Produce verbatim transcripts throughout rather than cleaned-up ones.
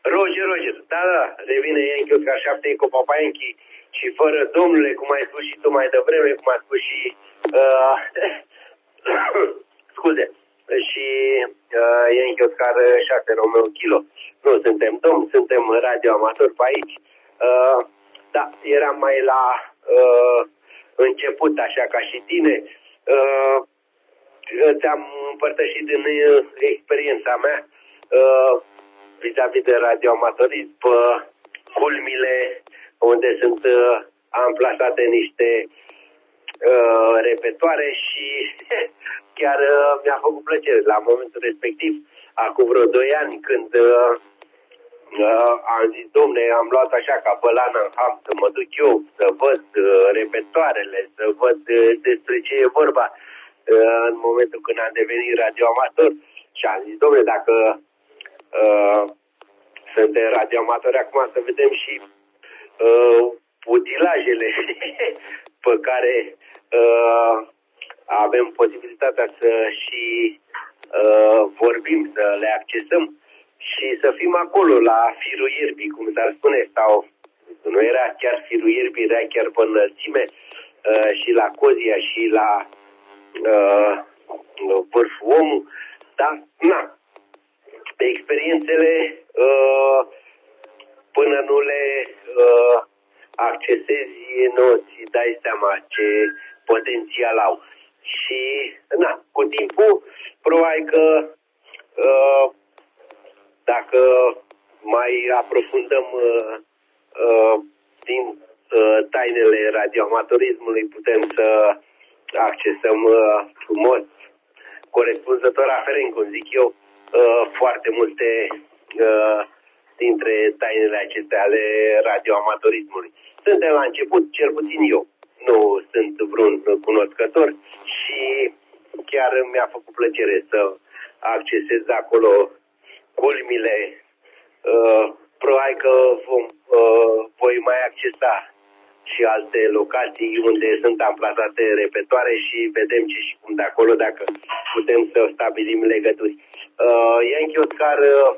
Roger, Roger, da, da, revine Yankee Oscar șapte Eco Papa Yankee și fără domnule, cum ai spus și tu mai devreme, cum ai spus și uh, scuze, și uh, Yankee Oscar șase Romeo Kilo. Nu suntem domni, suntem radioamatori pe aici. Uh, da, eram mai la uh, început, așa ca și tine. Uh, ți-am împărtășit din uh, experiența mea uh, vis-a-vis de radioamatorism, pe culmile unde sunt uh, amplasate niște uh, repetoare și chiar uh, mi-a făcut plăcere la momentul respectiv, acum vreo doi ani, când uh, uh, am zis, domne, am luat așa ca bălana în ham să mă duc eu, să văd uh, repetoarele, să văd uh, despre ce e vorba uh, în momentul când am devenit radioamator. Și am zis, domne, dacă uh, suntem radioamatori acum, să vedem și uh, utilajele pe care uh, avem posibilitatea să și uh, vorbim, să le accesăm și să fim acolo la firul ierbii, cum s-ar spune, sau nu era chiar firul ierbii, era chiar pe înălțime uh, și la Cozia și la uh, vârful omul, dar na, experiențele uh, până nu le uh, accesezi, nu ți dai seama ce potențial au. Și, na, cu timpul, probabil că uh, dacă mai aprofundăm uh, uh, din uh, tainele radioamatorismului, putem să accesăm uh, frumos, corespunzător aferent, cum zic eu, uh, foarte multe uh, dintre tainele acestea ale radioamatorismului. Suntem la început, cel puțin eu. Nu sunt vreun cunoscător și chiar mi-a făcut plăcere să accesez acolo culmile. Uh, probabil că vom, uh, voi mai accesa și alte locații unde sunt amplasate repetoare și vedem ce și cum de acolo, dacă putem să stabilim legături. Uh, Yankee Oscar uh,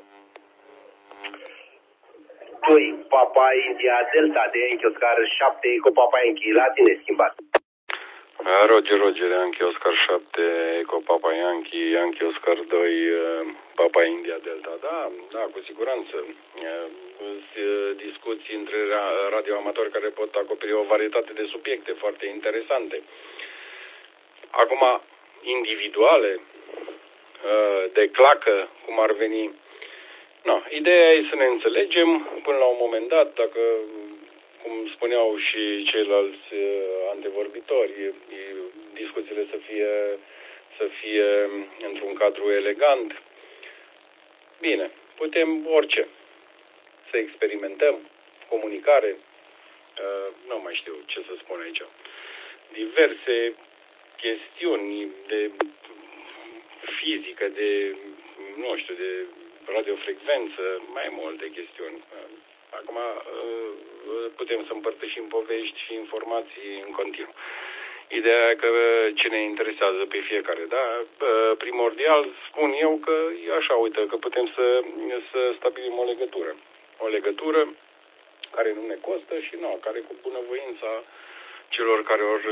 doi Papa India Delta de Yankee Oscar șapte Eco Papa Yankee, la tine schimbat. Roger, Roger, Yankee Oscar șapte Eco Papa Yankee, Yankee Oscar doi Papa India Delta. Da, da, cu siguranță. Sunt discuții între radioamatori care pot acoperi o varietate de subiecte foarte interesante. Acum, individuale, de clacă, cum ar veni. No, ideea e să ne înțelegem până la un moment dat, dacă, cum spuneau și ceilalți antevorbitori, discuțiile să fie, să fie într-un cadru elegant. Bine, putem orice. Să experimentăm, comunicare, nu mai știu ce să spun aici, diverse chestiuni de fizică, de, nu știu, de radiofrecvență, mai multe chestiuni. Acum putem să împărtășim povești și informații în continuu. Ideea e că ce ne interesează pe fiecare, da? Primordial spun eu că e așa, uite, că putem să, să stabilim o legătură. O legătură care nu ne costă și nu, care cu bunăvoința celor care or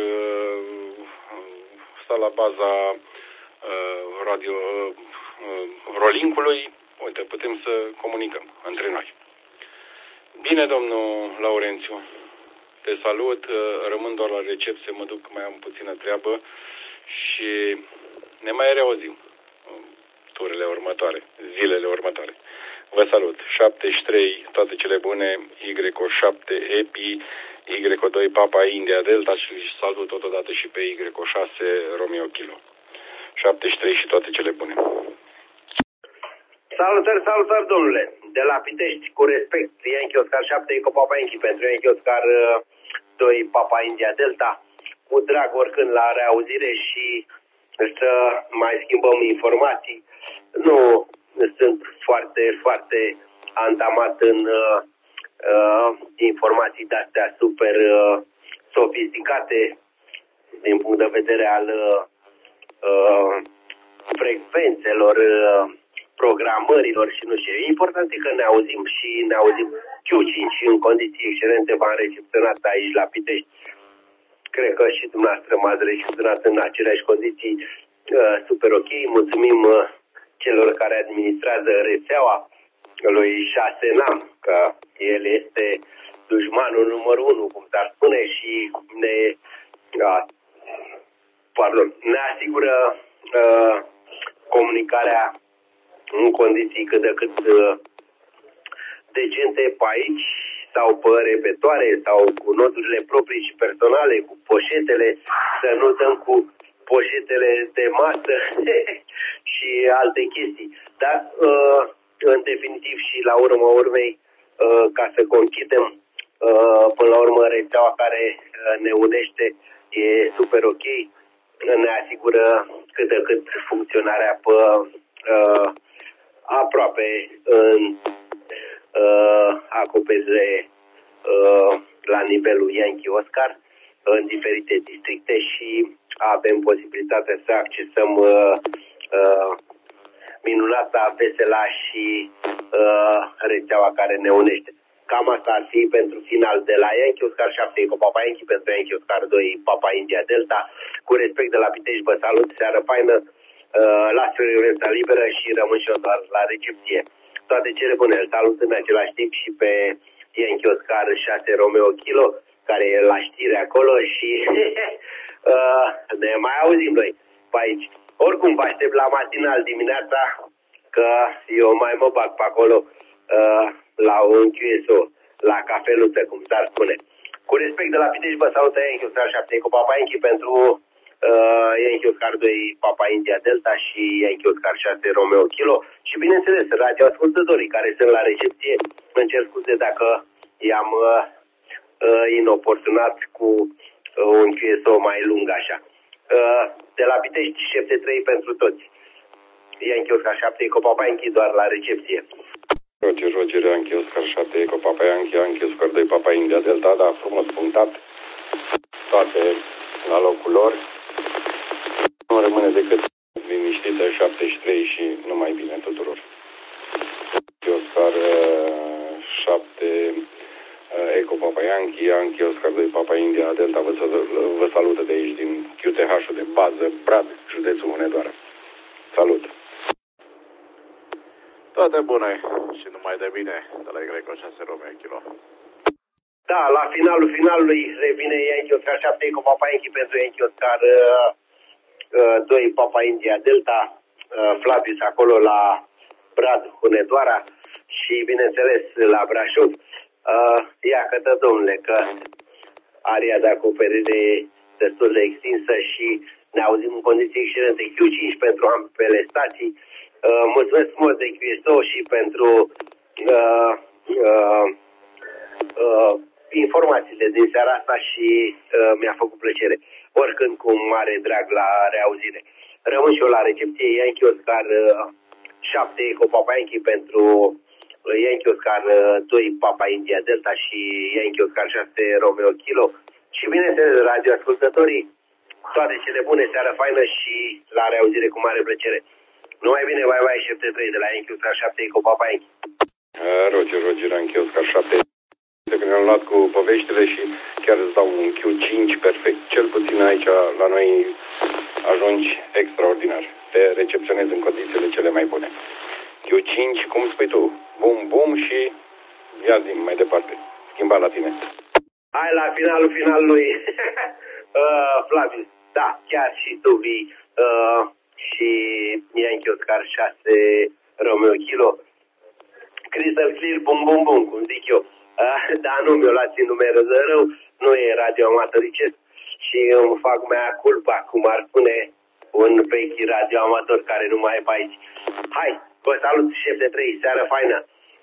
sta la baza radio Rolincului, uite, putem să comunicăm între noi. Bine, domnul Laurențiu, te salut, rămân doar la recepție, mă duc, mai am puțină treabă și ne mai reauzim turele următoare, zilele următoare. Vă salut, șaptezeci și trei, toate cele bune, Y șapte Epi, Y doi Papa India Delta și salut totodată și pe Y șase Romeo Kilo. șaptezeci și trei și toate cele bune. Salutări, salutări, domnule. De la Pitești, cu respect, Yankee Oscar șapte Eco Papa Yankee pentru Yankee Oscar doi Papa India Delta. Cu drag oricând la reauzire și să mai schimbăm informații. Nu sunt foarte, foarte antamat în uh, uh, informații de-astea super uh, sofisticate din punct de vedere al uh, uh, frecvențelor uh, programărilor și nu știu. Important e că ne auzim și ne auzim Q cinci în condiții excelente, v-am recepționat aici la Pitești. Cred că și dumneavoastră m-ați recepționat în aceleași condiții, uh, super ok. Mulțumim uh, celor care administrează rețeaua lui șase N A M, că el este dușmanul numărul unu, cum s-ar spune, și ne, uh, pardon, ne asigură uh, comunicarea în condiții cât de cât uh, decente pe aici, sau pe repetoare, sau cu noturile proprii și personale, cu poșetele, să nu dăm cu poșetele de masă și alte chestii. Dar, uh, în definitiv și la urma urmei, uh, ca să conchidem, uh, până la urmă rețeaua care uh, ne unește e super ok, ne asigură cât de cât funcționarea pe uh, aproape în uh, acopere uh, la nivelul Yankee Oscar în diferite districte și avem posibilitatea să accesăm uh, uh, minunata Vesela și uh, rețeaua care ne unește. Cam asta ar fi pentru final de la Yankee Oscar șapte cu Papa Yankee, pentru Yankee Oscar doi Papa India Delta. Cu respect de la Pitești, vă salut, seară faină, uh, las frecvența liberă și rămân și eu doar la recepție. Toate cele bune, îl salut în același timp și pe Yankee Oscar șase Romeo Kilo, care e la știri acolo și uh, ne mai auzim noi pe aici. Oricum vă aștept la matinal dimineața, că eu mai mă bag pe acolo uh, la un Q S O, la cafeluță, cum s-ar spune. Cu respect de la Pitești, vă salută Yankee Oscar șapte cu Papa Yankee pentru uh, Yankee Oscar doi Papa India Delta și Yankee Oscar șase Romeo Kilo și, bineînțeles, radioascultătorii care sunt la recepție. Îmi cer scuze dacă i-am uh, uh, inoportunat cu uh, un Q S O mai lung așa. Uh, de la Pitești, șapte trei pentru toți. Yankee Oscar șapte cu Papa Yankee doar la recepție. Roger, Roger, Yankee Oscar șapte cu Papa Yankee, Yankee Oscar doi Papa India Delta, da, frumos punctat, toate la locul lor. Nu rămâne decât liniștită șaptezeci și trei și numai bine tuturor. Yankee Oscar șapte Eco Papa Yankee, Yankee Oscar doi Papa India Delta, vă, vă salută de aici din Q T H-ul de bază, Brad, județul Hunedoara. Salut! Toate bune și numai de bine de la Greco șase Romeo Kilo. Da, la finalul finalului revine Yankee Oscar șapte cu Papa Yankee pentru Yankee Oscar uh, uh, doi Papa India Delta, uh, Flavius acolo la Brad, Hunedoara și, bineînțeles, la Brașov. Uh, ia cătă, domnule, că area de acoperire e destul de extinsă și ne auzim în condiții excelente. Q cinci pentru ambele stații. Uh, mulțumesc mult de Q S O și pentru uh, uh, uh, informațiile din seara asta și uh, mi-a făcut plăcere. Oricând cu mare drag la reauzire. Rămân și eu la recepție. Yankee Oscar uh, șapte cu Papa Yankee pentru uh, Yankee Oscar uh, doi Papa India Delta și Yankee Oscar șase Romeo Kilo. Și, bineînțeles, radioascultătorii, toate cele bune, seară faină și la reauzire cu mare plăcere. Numai bine, bye bye, șapte trei de la Yankee Oscar șapte cu Papa Yankee. Uh, Roger, Roger, Yankee Oscar șapte. Când ne-am luat cu poveștile și chiar îți dau un Q cinci perfect. Cel puțin aici la noi ajungi extraordinar. Te recepționezi în condițiile cele mai bune. Q cinci, cum spui tu? Bum, bum și ia zi mai departe. Schimba la tine. Hai la finalul finalului. uh, Flavius, da, chiar și tu vii uh, și Yankee Oscar șase Romeo Kilo. Crystal Clear, bum, bum, bum, cum zic eu. Uh, dar nu mi-o luați în numerul de rău, nu e radioamatoricesc și îmi fac mea culpa, cum ar spune un vechi radioamator care nu mai e pe aici. Hai, vă salut, șef de trei, seară faină.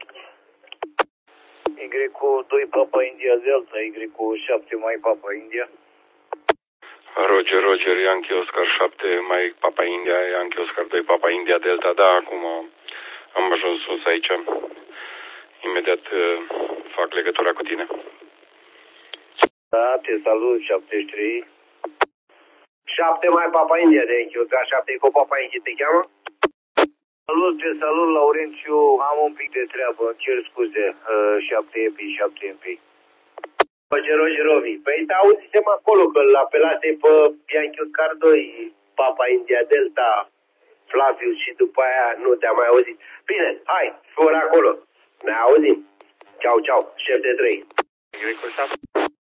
Y cu doi Papa India Delta, Y cu șapte mai Papa India. Roger, Roger, Yankee Oscar șapte mai Papa India, Yankee Oscar doi Papa India Delta, da, acum am ajuns sus aici. Imediat uh, fac legătura cu tine. Da, te salut, șaptezeci și trei. șapte mai Papa India de Yankee Oscar șapte cu Papa Yankee te cheamă? Salut, te salut, Laurențiu. Am un pic de treabă, îmi cer scuze. șapte E P I, șapte M P I. Roger, Roger, Rovi. Păi, da, auzisem acolo că îl apelase pe Yankee Oscar doi, Papa India Delta, Flavius și după aia nu te-am mai auzit. Bine, hai, for acolo. Ne auzim. Ceau, ceau, șef de trei. Greco șapte,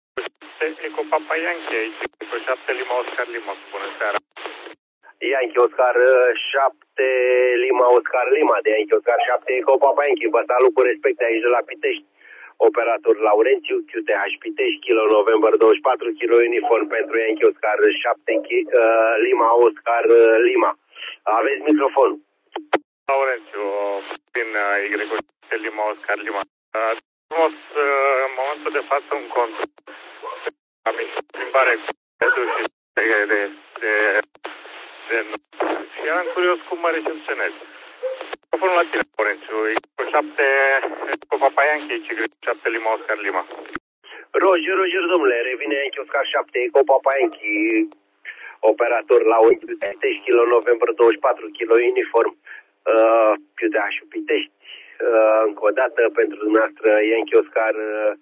Eco Papa Yankee aici, Greco șapte Lima Oscar Lima, bună seara. Yankee Oscar șapte Lima Oscar Lima, de Yankee Oscar șapte Eco Papa Yankee. Vă salut cu respect de aici de la Pitești. Operator Laurențiu, Q T H Pitești, Kilo November douăzeci și patru, Kilo Uniform pentru Yankee Oscar șapte, Lima Oscar Lima. Aveți microfonul. Laurențiu, din Y șapte Lima Oscar Lima. Frumos, în momentul de față, un control. Am schimbare cu pedul și de, de, de, de, și eram curios cum mă recepționez. Microfonul la tine, Laurențiu, Y șapte Papa Yankee, Y șapte Lima Oscar Lima. Roger, Roger, domnule, revine Yankee Oscar șapte, Eco Papa Yankee, operator la Pitești, Kilo November douăzeci și patru, Kilo Uniform, uh, Q T H Pitești, uh, încă o dată pentru dumneavoastră Yankee Oscar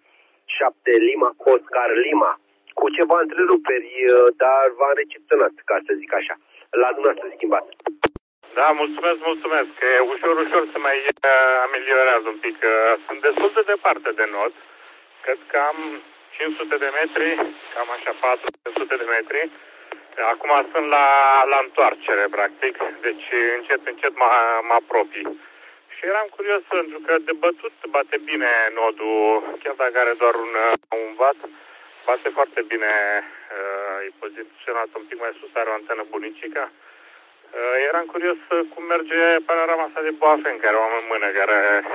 șapte Lima, Oscar Lima, cu ceva întreruperi, uh, dar v-am recepționat, ca să zic așa, la dumneavoastră schimbat. Da, mulțumesc, mulțumesc. E ușor, ușor se mai uh, ameliorează un pic. Uh, sunt destul de departe de not. Cred că am cinci sute de metri, cam așa patru sute de metri. Acum sunt la, la întoarcere, practic, deci încet, încet mă, mă apropii. Și eram curios pentru că de bătut bate bine nodul, chiar dacă are doar un, un watt, bate foarte bine, uh, e poziționat un pic mai sus, are o antenă bunicică. Uh, eram curios cum merge panorama asta de Boafen, care o am în mână, care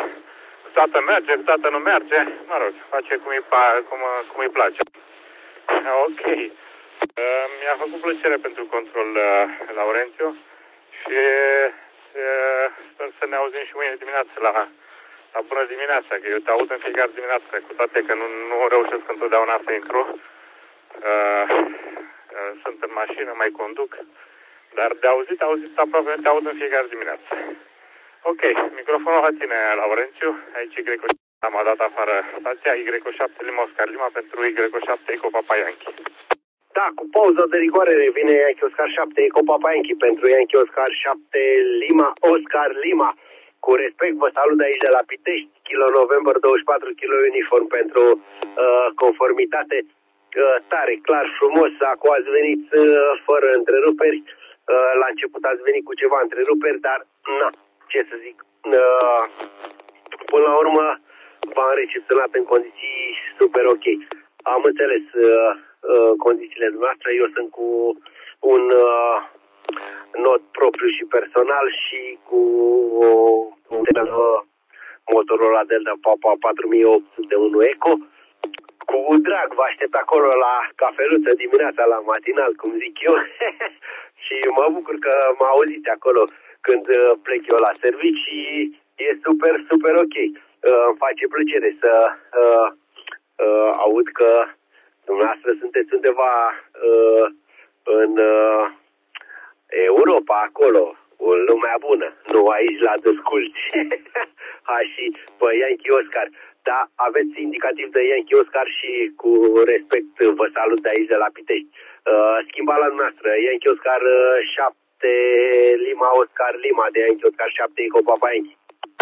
toată merge, toată nu merge, mă rog, face cum îi, cum, cum îi place. Uh, ok. Uh, mi-a făcut plăcere pentru control, uh, Laurențiu, și uh, sper să ne auzim și mâine dimineață la, la bună dimineața, că eu te aud în fiecare dimineață, cu toate că nu, nu reușesc întotdeauna să intru. Uh, uh, sunt în mașină, mai conduc, dar de auzit, auzit aproape te aud în fiecare dimineață. Ok, microfonul la tine, Laurențiu, aici Y am dat afară stația Y șapte Lima Oscar Lima pentru Y șapte Eco Papa Yankee. Da, cu pauză de rigoare revine Yankee Oscar șapte, Eco Papa Yankee pentru Yankee Oscar șapte, Lima, Oscar Lima. Cu respect, vă salut de aici de la Pitești, Kilo November douăzeci și patru, Kilo Uniform pentru uh, conformitate. Uh, tare, clar, frumos, acum ați venit uh, fără întreruperi. Uh, la început ați venit cu ceva întreruperi, dar, na, ce să zic, uh, până la urmă v-am recepționat în condiții super ok. Am înțeles uh, uh, condițiile noastre, eu sunt cu un uh, not propriu și personal și cu un uh, Motorola Delta Papa patru mii opt sute unu Eco. Cu drag vă aștept acolo la cafeluță dimineața, la matinal, cum zic eu. Și mă bucur că mă auziți acolo când plec eu la servicii. E super, super ok. Uh, îmi face plăcere să uh, uh, aud că dumneavoastră sunteți undeva uh, în uh, Europa, acolo, în lumea bună, nu aici la Dăsculți. Ha, și pe Yankee Oscar. Da, aveți indicativ de Yankee Oscar și cu respect vă salut de aici de la Pitești. Uh, schimba la noastră, Yankee Oscar șapte Lima Oscar Lima de Yankee Oscar șapte Eco Papa Yankee.